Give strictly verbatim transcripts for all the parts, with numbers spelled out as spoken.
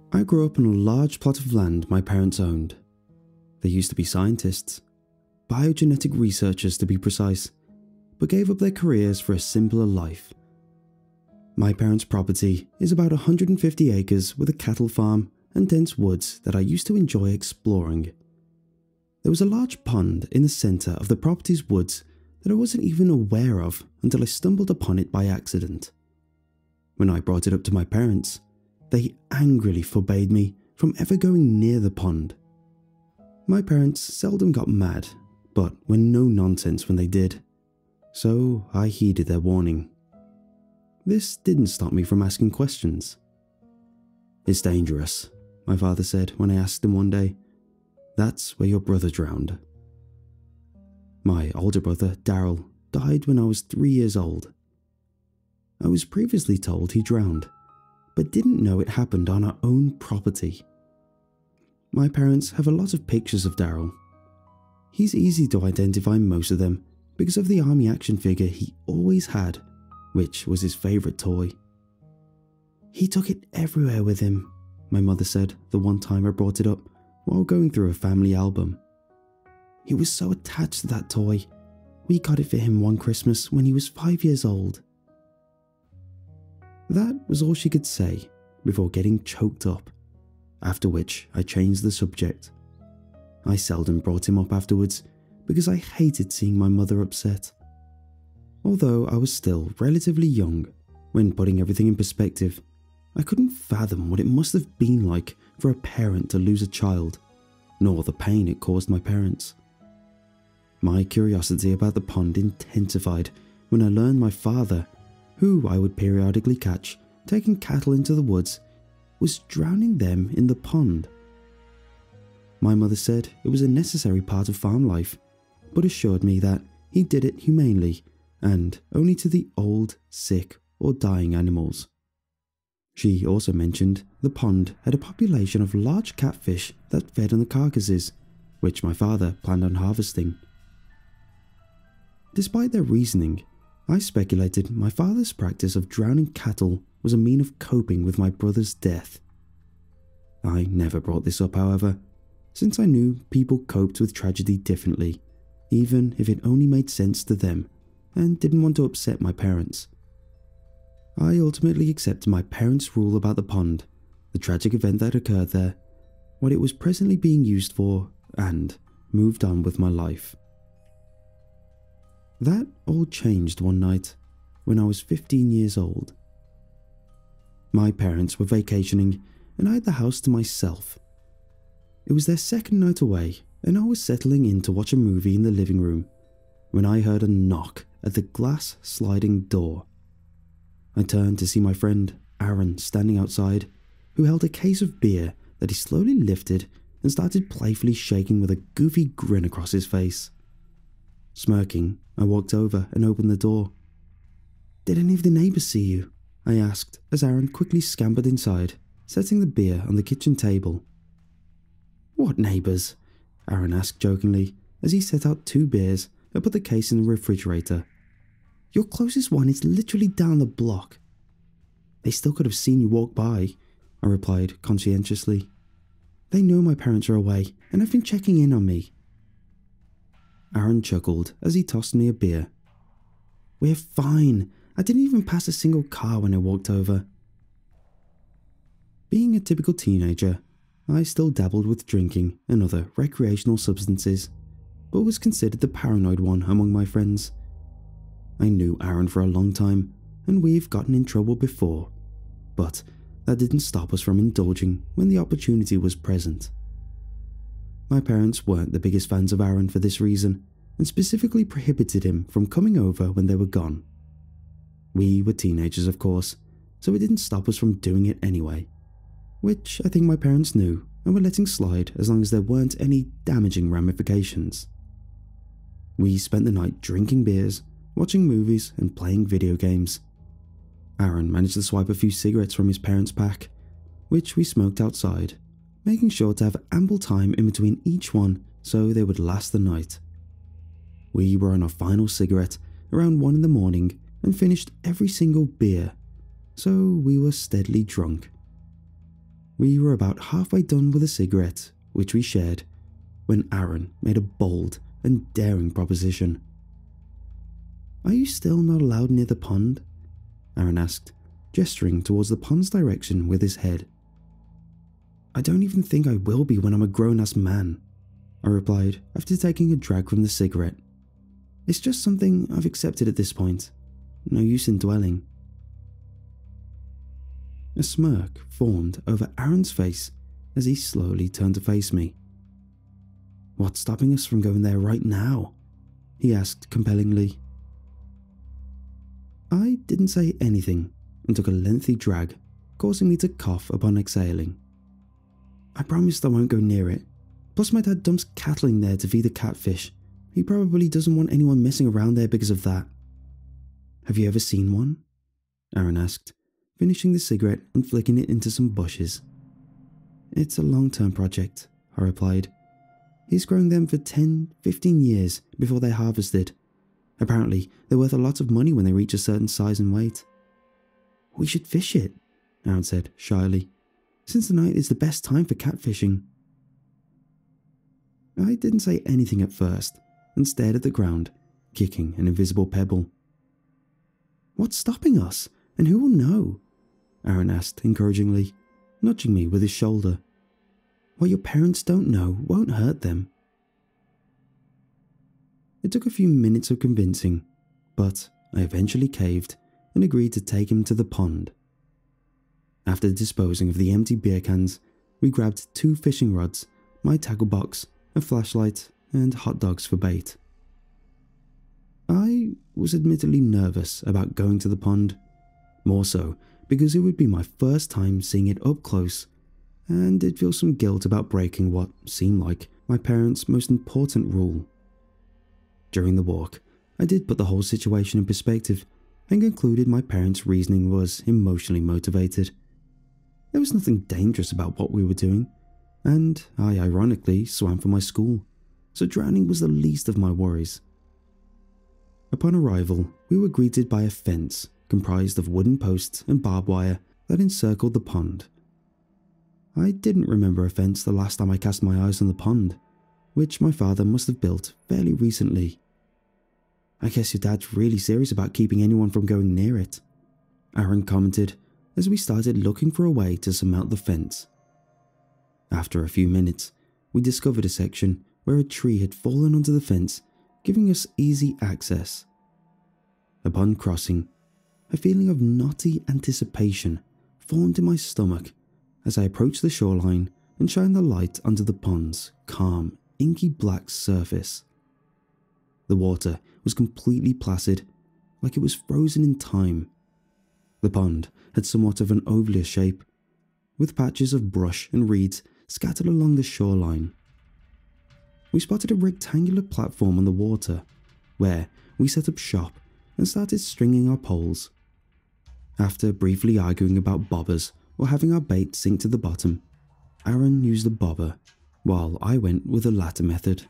I grew up on a large plot of land my parents owned. They used to be scientists, biogenetic researchers to be precise, but gave up their careers for a simpler life. My parents' property is about one hundred fifty acres with a cattle farm and dense woods that I used to enjoy exploring. There was a large pond in the centre of the property's woods that I wasn't even aware of until I stumbled upon it by accident. When I brought it up to my parents, they angrily forbade me from ever going near the pond. My parents seldom got mad, but were no nonsense when they did, so I heeded their warning. This didn't stop me from asking questions. "It's dangerous," my father said when I asked him one day. "That's where your brother drowned." My older brother, Daryl, died when I was three years old. I was previously told he drowned, but didn't know it happened on our own property. My parents have a lot of pictures of Daryl. He's easy to identify most of them because of the army action figure he always had, which was his favourite toy. "He took it everywhere with him," my mother said the one time I brought it up while going through a family album. "He was so attached to that toy. We got it for him one Christmas when he was five years old." That was all she could say before getting choked up, after which I changed the subject. I seldom brought him up afterwards because I hated seeing my mother upset. Although I was still relatively young, when putting everything in perspective, I couldn't fathom what it must have been like for a parent to lose a child, nor the pain it caused my parents. My curiosity about the pond intensified when I learned my father, who I would periodically catch taking cattle into the woods, was drowning them in the pond. My mother said it was a necessary part of farm life, but assured me that he did it humanely and only to the old, sick, or dying animals. She also mentioned the pond had a population of large catfish that fed on the carcasses, which my father planned on harvesting. Despite their reasoning, I speculated my father's practice of drowning cattle was a mean of coping with my brother's death. I never brought this up, however, since I knew people coped with tragedy differently, even if it only made sense to them, and didn't want to upset my parents. I ultimately accepted my parents' rule about the pond, the tragic event that occurred there, what it was presently being used for, and moved on with my life. That all changed one night when I was fifteen years old. My parents were vacationing and I had the house to myself. It was their second night away and I was settling in to watch a movie in the living room when I heard a knock at the glass sliding door. I turned to see my friend Aaron standing outside, who held a case of beer that he slowly lifted and started playfully shaking with a goofy grin across his face. Smirking, I walked over and opened the door. "Did any of the neighbours see you?" I asked as Aaron quickly scampered inside, setting the beer on the kitchen table. "What neighbours?" Aaron asked jokingly as he set out two beers and put the case in the refrigerator. "Your closest one is literally down the block." "They still could have seen you walk by," I replied conscientiously. "They know my parents are away and have been checking in on me." Aaron chuckled as he tossed me a beer. "We're fine. I didn't even pass a single car when I walked over." Being a typical teenager, I still dabbled with drinking and other recreational substances, but was considered the paranoid one among my friends. I knew Aaron for a long time, and we've gotten in trouble before, but that didn't stop us from indulging when the opportunity was present. My parents weren't the biggest fans of Aaron for this reason, and specifically prohibited him from coming over when they were gone. We were teenagers, of course, so it didn't stop us from doing it anyway, which I think my parents knew and were letting slide as long as there weren't any damaging ramifications. We spent the night drinking beers, watching movies, and playing video games. Aaron managed to swipe a few cigarettes from his parents' pack, which we smoked outside, making sure to have ample time in between each one so they would last the night. We were on our final cigarette around one in the morning and finished every single beer, so we were steadily drunk. We were about halfway done with a cigarette, which we shared, when Aaron made a bold and daring proposition. "Are you still not allowed near the pond?" Aaron asked, gesturing towards the pond's direction with his head. "I don't even think I will be when I'm a grown-ass man," I replied after taking a drag from the cigarette. "It's just something I've accepted at this point. No use in dwelling." A smirk formed over Aaron's face as he slowly turned to face me. "What's stopping us from going there right now?" he asked compellingly. I didn't say anything and took a lengthy drag, causing me to cough upon exhaling. "I promised I won't go near it. Plus my dad dumps cattle in there to feed the catfish. He probably doesn't want anyone messing around there because of that." "Have you ever seen one?" Aaron asked, finishing the cigarette and flicking it into some bushes. "It's a long-term project," I replied. "He's growing them for ten, fifteen years before they're harvested. Apparently, they're worth a lot of money when they reach a certain size and weight." "We should fish it," Aaron said shyly, "since the night is the best time for catfishing." I didn't say anything at first and stared at the ground, kicking an invisible pebble. "What's stopping us, and who will know?" Aaron asked encouragingly, nudging me with his shoulder. "What your parents don't know won't hurt them." It took a few minutes of convincing, but I eventually caved and agreed to take him to the pond. After disposing of the empty beer cans, we grabbed two fishing rods, my tackle box, a flashlight, and hot dogs for bait. I was admittedly nervous about going to the pond, more so because it would be my first time seeing it up close, and did feel some guilt about breaking what seemed like my parents' most important rule. During the walk, I did put the whole situation in perspective and concluded my parents' reasoning was emotionally motivated. There was nothing dangerous about what we were doing, and I ironically swam for my school, so drowning was the least of my worries. Upon arrival, we were greeted by a fence comprised of wooden posts and barbed wire that encircled the pond. I didn't remember a fence the last time I cast my eyes on the pond, which my father must have built fairly recently. "I guess your dad's really serious about keeping anyone from going near it," Aaron commented as we started looking for a way to surmount the fence. After a few minutes, we discovered a section where a tree had fallen onto the fence, giving us easy access. Upon crossing, a feeling of knotty anticipation formed in my stomach as I approached the shoreline and shined the light onto the pond's calm, inky black surface. The water was completely placid, like it was frozen in time. The pond had somewhat of an oval shape, with patches of brush and reeds scattered along the shoreline. We spotted a rectangular platform on the water, where we set up shop and started stringing our poles. After briefly arguing about bobbers or having our bait sink to the bottom, Aaron used a bobber, while I went with the latter method.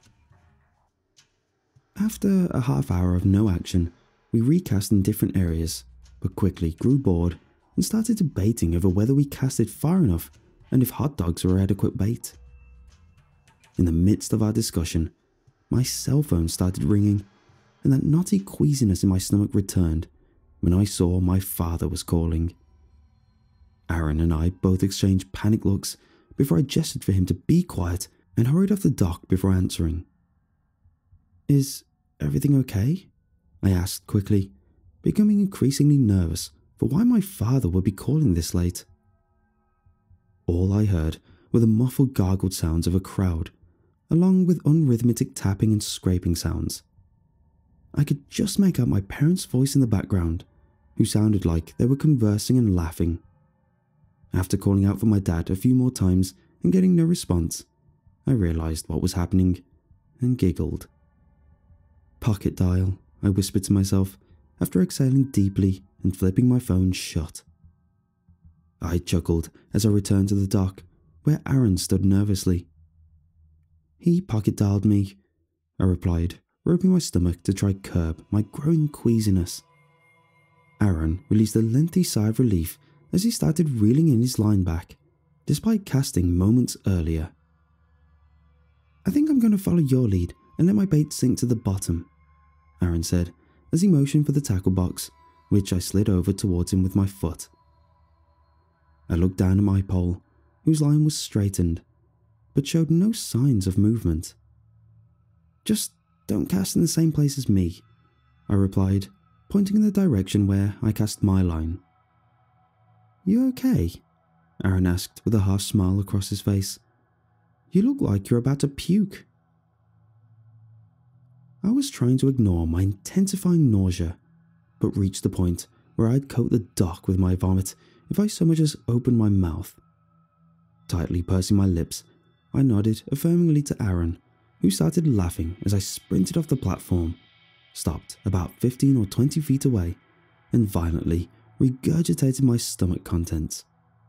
After a half hour of no action, we recast in different areas, but quickly grew bored and started debating over whether we casted far enough and if hot dogs were adequate bait. In the midst of our discussion, my cell phone started ringing, and that knotty queasiness in my stomach returned when I saw my father was calling. Aaron and I both exchanged panic looks before I gestured for him to be quiet and hurried off the dock before answering. "Is everything okay?" I asked quickly, becoming increasingly nervous for why my father would be calling this late. All I heard were the muffled gargled sounds of a crowd, along with unrhythmic tapping and scraping sounds. I could just make out my parents' voice in the background, who sounded like they were conversing and laughing. After calling out for my dad a few more times and getting no response, I realized what was happening and giggled. "Pocket dial," I whispered to myself after exhaling deeply and flipping my phone shut. I chuckled as I returned to the dock, where Aaron stood nervously. "He pocket dialed me," I replied, rubbing my stomach to try curb my growing queasiness. Aaron released a lengthy sigh of relief as he started reeling in his line back, despite casting moments earlier. "I think I'm going to follow your lead and let my bait sink to the bottom," Aaron said as he motioned for the tackle box, which I slid over towards him with my foot. I looked down at my pole, whose line was straightened, but showed no signs of movement. "Just don't cast in the same place as me," I replied, pointing in the direction where I cast my line. "You okay?" Aaron asked with a harsh smile across his face. "You look like you're about to puke." I was trying to ignore my intensifying nausea, but reached the point where I'd coat the dock with my vomit if I so much as opened my mouth. Tightly pursing my lips, I nodded affirmingly to Aaron, who started laughing as I sprinted off the platform, stopped about fifteen or twenty feet away, and violently regurgitated my stomach contents.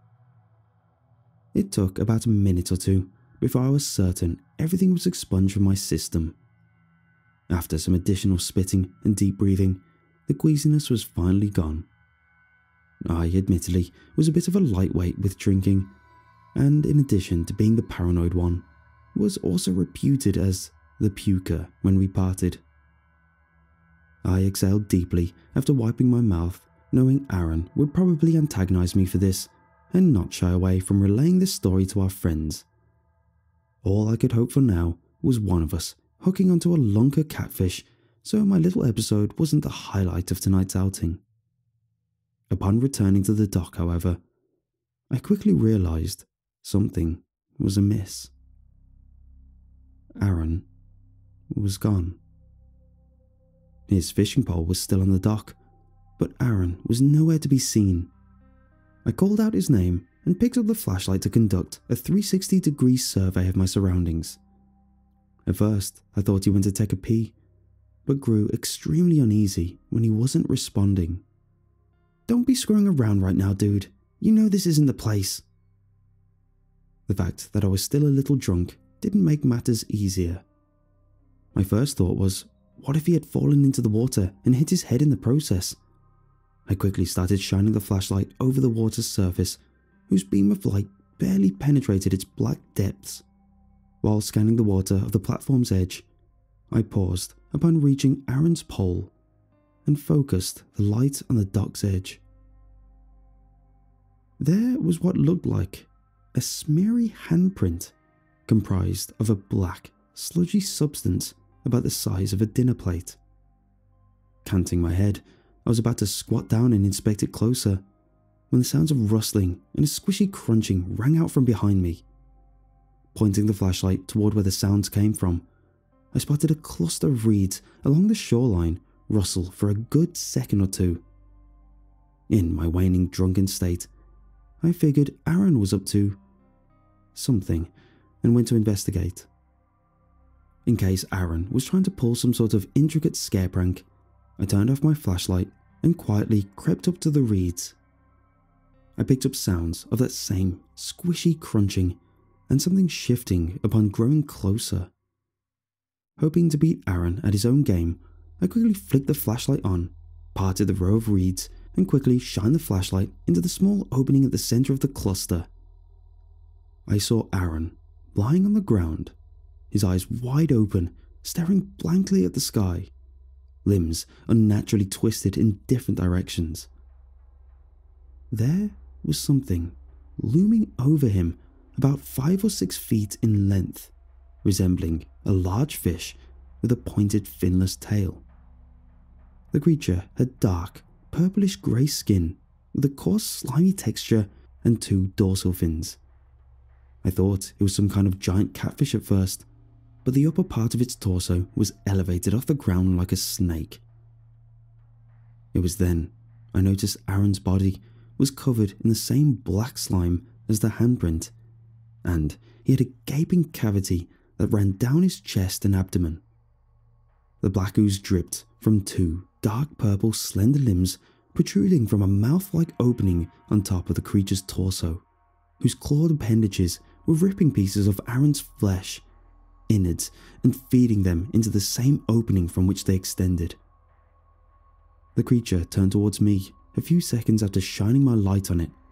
It took about a minute or two before I was certain everything was expunged from my system. After some additional spitting and deep breathing, the queasiness was finally gone. I admittedly was a bit of a lightweight with drinking, and in addition to being the paranoid one, was also reputed as the puker when we parted. I exhaled deeply after wiping my mouth, knowing Aaron would probably antagonize me for this and not shy away from relaying this story to our friends. All I could hope for now was one of us hooking onto a lunker catfish, so my little episode wasn't the highlight of tonight's outing. Upon returning to the dock, however, I quickly realized something was amiss. Aaron was gone. His fishing pole was still on the dock, but Aaron was nowhere to be seen. I called out his name and picked up the flashlight to conduct a three hundred sixty degree survey of my surroundings. At first, I thought he went to take a pee, but grew extremely uneasy when he wasn't responding. "Don't be screwing around right now, dude. You know this isn't the place." The fact that I was still a little drunk didn't make matters easier. My first thought was, what if he had fallen into the water and hit his head in the process? I quickly started shining the flashlight over the water's surface, whose beam of light barely penetrated its black depths. While scanning the water of the platform's edge, I paused upon reaching Aaron's pole and focused the light on the dock's edge. There was what looked like a smeary handprint comprised of a black, sludgy substance about the size of a dinner plate. Canting my head, I was about to squat down and inspect it closer when the sounds of rustling and a squishy crunching rang out from behind me. Pointing the flashlight toward where the sounds came from, I spotted a cluster of reeds along the shoreline rustle for a good second or two. In my waning drunken state, I figured Aaron was up to something and went to investigate. In case Aaron was trying to pull some sort of intricate scare prank, I turned off my flashlight and quietly crept up to the reeds. I picked up sounds of that same squishy crunching and something shifting upon growing closer. Hoping to beat Aaron at his own game, I quickly flicked the flashlight on, parted the row of reeds, and quickly shined the flashlight into the small opening at the center of the cluster. I saw Aaron lying on the ground, his eyes wide open, staring blankly at the sky, limbs unnaturally twisted in different directions. There was something looming over him about five or six feet in length, resembling a large fish with a pointed finless tail. The creature had dark, purplish grey skin with a coarse slimy texture and two dorsal fins. I thought it was some kind of giant catfish at first, but the upper part of its torso was elevated off the ground like a snake. It was then I noticed Aaron's body was covered in the same black slime as the handprint, and he had a gaping cavity that ran down his chest and abdomen. The black ooze dripped from two dark purple slender limbs protruding from a mouth-like opening on top of the creature's torso, whose clawed appendages were ripping pieces of Aaron's flesh, innards, and feeding them into the same opening from which they extended. The creature turned towards me a few seconds after shining my light on it,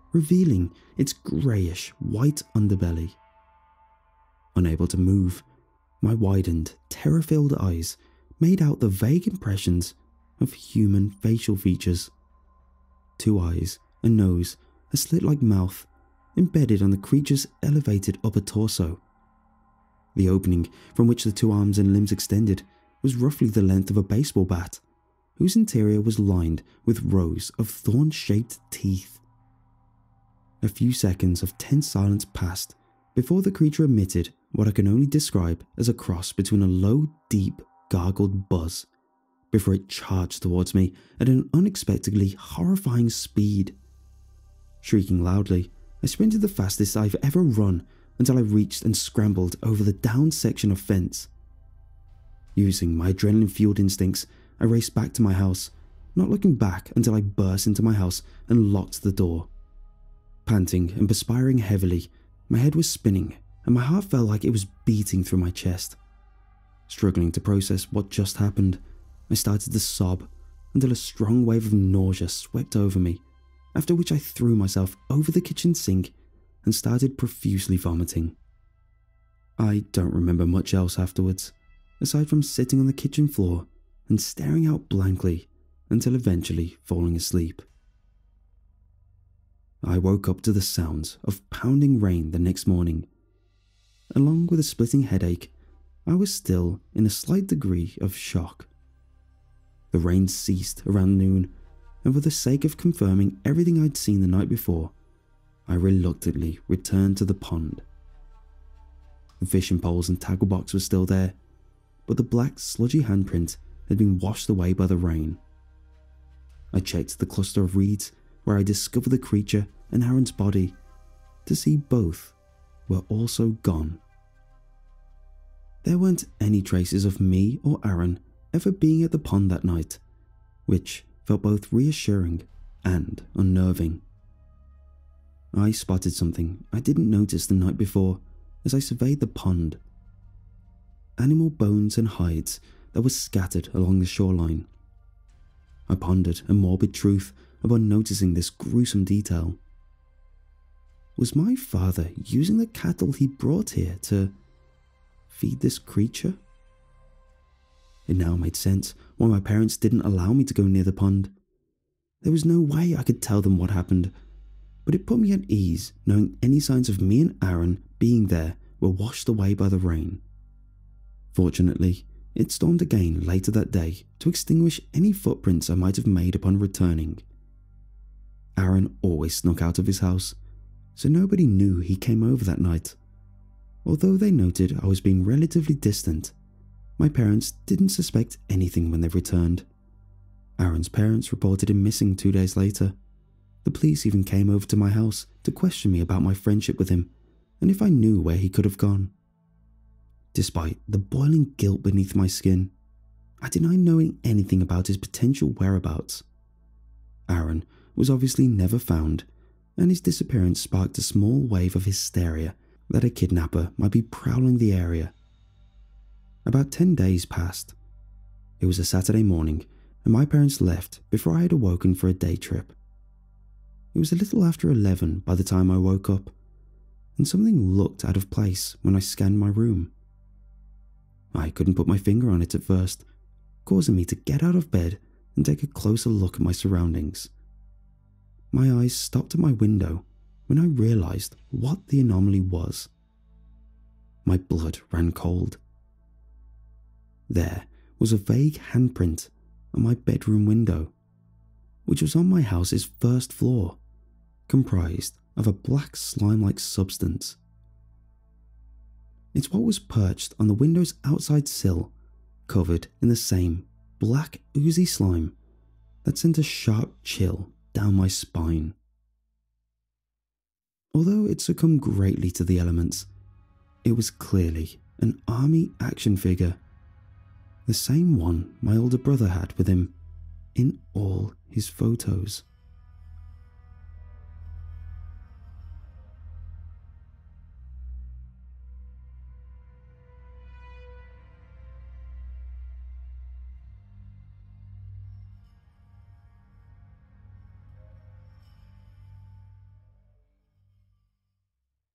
revealing its greyish white underbelly. Unable to move, my widened, terror-filled eyes made out the vague impressions of human facial features. Two eyes, a nose, a slit-like mouth, embedded on the creature's elevated upper torso. The opening from which the two arms and limbs extended was roughly the length of a baseball bat, whose interior was lined with rows of thorn-shaped teeth. A few seconds of tense silence passed before the creature emitted what I can only describe as a cross between a low, deep, gargled buzz, before it charged towards me at an unexpectedly horrifying speed. Shrieking loudly, I sprinted the fastest I've ever run until I reached and scrambled over the down section of fence. Using my adrenaline-fueled instincts, I raced back to my house, not looking back until I burst into my house and locked the door. Panting and perspiring heavily, my head was spinning and my heart felt like it was beating through my chest. Struggling to process what just happened, I started to sob until a strong wave of nausea swept over me, after which I threw myself over the kitchen sink and started profusely vomiting. I don't remember much else afterwards, aside from sitting on the kitchen floor and staring out blankly until eventually falling asleep. I woke up to the sounds of pounding rain the next morning. Along with a splitting headache, I was still in a slight degree of shock. The rain ceased around noon, and for the sake of confirming everything I'd seen the night before, I reluctantly returned to the pond. The fishing poles and tackle box were still there, but the black sludgy handprint had been washed away by the rain. I checked the cluster of reeds where I discovered the creature and Aaron's body to see both were also gone. There weren't any traces of me or Aaron ever being at the pond that night, which felt both reassuring and unnerving. I spotted something I didn't notice the night before as I surveyed the pond. Animal bones and hides that were scattered along the shoreline. I pondered a morbid truth upon noticing this gruesome detail. Was my father using the cattle he brought here to feed this creature? It now made sense why my parents didn't allow me to go near the pond. There was no way I could tell them what happened, but it put me at ease knowing any signs of me and Aaron being there were washed away by the rain. Fortunately, it stormed again later that day to extinguish any footprints I might have made upon returning. Aaron always snuck out of his house, so nobody knew he came over that night. Although they noted I was being relatively distant, my parents didn't suspect anything when they returned. Aaron's parents reported him missing two days later. The police even came over to my house to question me about my friendship with him and if I knew where he could have gone. Despite the boiling guilt beneath my skin, I denied knowing anything about his potential whereabouts. Aaron was obviously never found, and his disappearance sparked a small wave of hysteria that a kidnapper might be prowling the area. About ten days passed. It was a Saturday morning, and my parents left before I had awoken for a day trip. It was a little after eleven by the time I woke up, and something looked out of place when I scanned my room. I couldn't put my finger on it at first, causing me to get out of bed and take a closer look at my surroundings. My eyes stopped at my window when I realized what the anomaly was. My blood ran cold. There was a vague handprint on my bedroom window, which was on my house's first floor, comprised of a black slime-like substance. It's what was perched on the window's outside sill, covered in the same black oozy slime that sent a sharp chill down my spine. Although it succumbed greatly to the elements, it was clearly an army action figure, the same one my older brother had with him in all his photos.